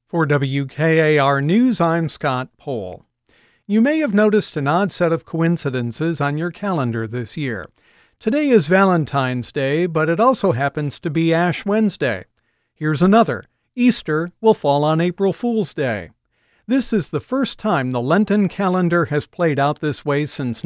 For WKAR News, I'm Scott Pohl. You may have noticed an odd set of coincidences on your calendar this year. Today is Valentine's Day, but it also happens to be Ash Wednesday. Here's another. Easter will fall on April Fool's Day. This is the first time the Lenten calendar has played out this way since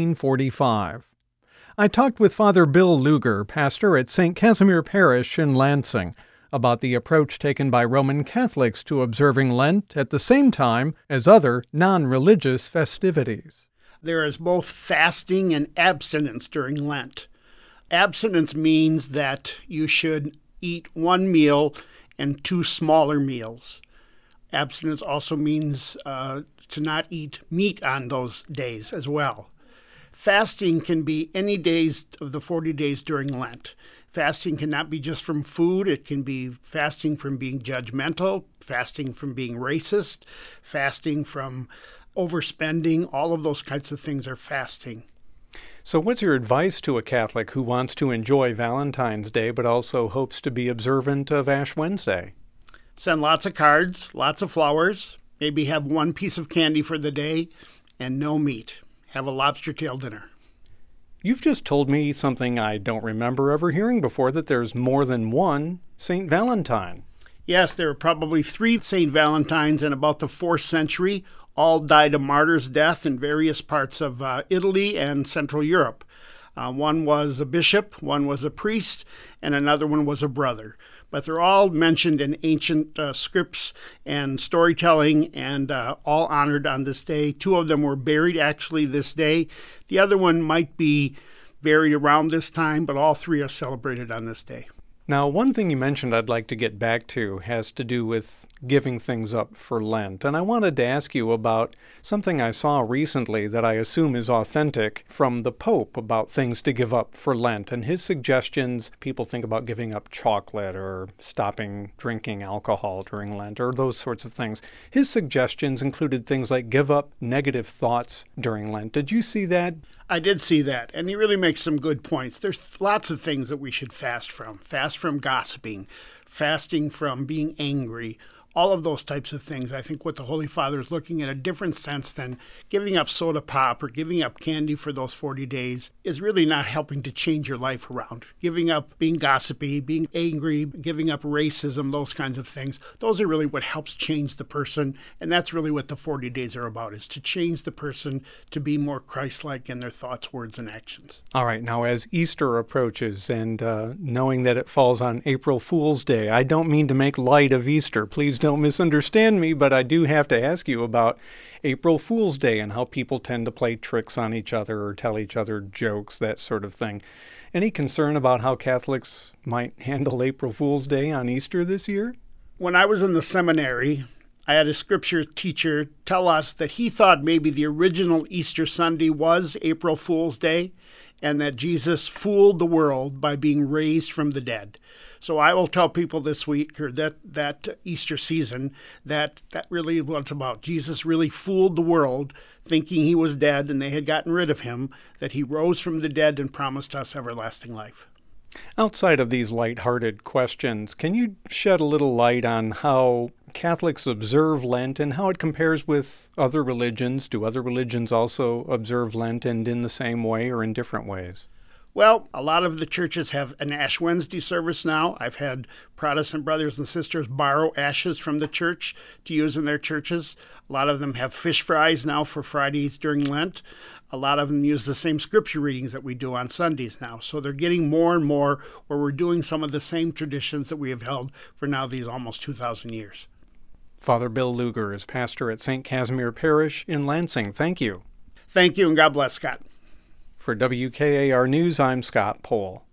1945. I talked with Father Bill Luger, pastor at St. Casimir Parish in Lansing, about the approach taken by Roman Catholics to observing Lent at the same time as other non-religious festivities. There is both fasting and abstinence during Lent. Abstinence means that you should eat one meal and two smaller meals. Abstinence also means to not eat meat on those days as well. Fasting can be any days of the 40 days during Lent. Fasting cannot be just from food. It can be fasting from being judgmental, fasting from being racist, fasting from overspending. All of those kinds of things are fasting. So what's your advice to a Catholic who wants to enjoy Valentine's Day but also hopes to be observant of Ash Wednesday? Send lots of cards, lots of flowers, maybe have one piece of candy for the day, and no meat. Have a lobster tail dinner. You've just told me something I don't remember ever hearing before, that there's more than one St. Valentine. Yes, there were probably 3 St. Valentines in about the 4th century. All died a martyr's death in various parts of Italy and Central Europe. One was a bishop, one was a priest, and another one was a brother. But they're all mentioned in ancient scripts and storytelling and all honored on this day. 2 of them were buried actually this day. The other one might be buried around this time, but all 3 are celebrated on this day. Now, one thing you mentioned I'd like to get back to has to do with giving things up for Lent. And I wanted to ask you about something I saw recently that I assume is authentic from the Pope about things to give up for Lent. And his suggestions, people think about giving up chocolate or stopping drinking alcohol during Lent or those sorts of things. His suggestions included things like give up negative thoughts during Lent. Did you see that? I did see that, and he really makes some good points. There's lots of things that we should fast from. Fast from gossiping, fasting from being angry, all of those types of things. I think what the Holy Father is looking at a different sense than giving up soda pop or giving up candy for those 40 days is really not helping to change your life around. Giving up being gossipy, being angry, giving up racism, those kinds of things. Those are really what helps change the person. And that's really what the 40 days are about, is to change the person to be more Christ-like in their thoughts, words, and actions. All right. Now, as Easter approaches and knowing that it falls on April Fool's Day, I don't mean to make light of Easter. Please don't misunderstand me, but I do have to ask you about April Fool's Day and how people tend to play tricks on each other or tell each other jokes, that sort of thing. Any concern about how Catholics might handle April Fool's Day on Easter this year? When I was in the seminary, I had a scripture teacher tell us that he thought maybe the original Easter Sunday was April Fool's Day and that Jesus fooled the world by being raised from the dead. So I will tell people this week, or that Easter season, that really is what it's about. Jesus really fooled the world, thinking he was dead and they had gotten rid of him, that he rose from the dead and promised us everlasting life. Outside of these lighthearted questions, can you shed a little light on how Catholics observe Lent and how it compares with other religions? Do other religions also observe Lent and in the same way or in different ways? Well, a lot of the churches have an Ash Wednesday service now. I've had Protestant brothers and sisters borrow ashes from the church to use in their churches. A lot of them have fish fries now for Fridays during Lent. A lot of them use the same scripture readings that we do on Sundays now. So they're getting more and more where we're doing some of the same traditions that we have held for now these almost 2,000 years. Father Bill Luger is pastor at St. Casimir Parish in Lansing. Thank you. Thank you, and God bless, Scott. For WKAR News, I'm Scott Pohl.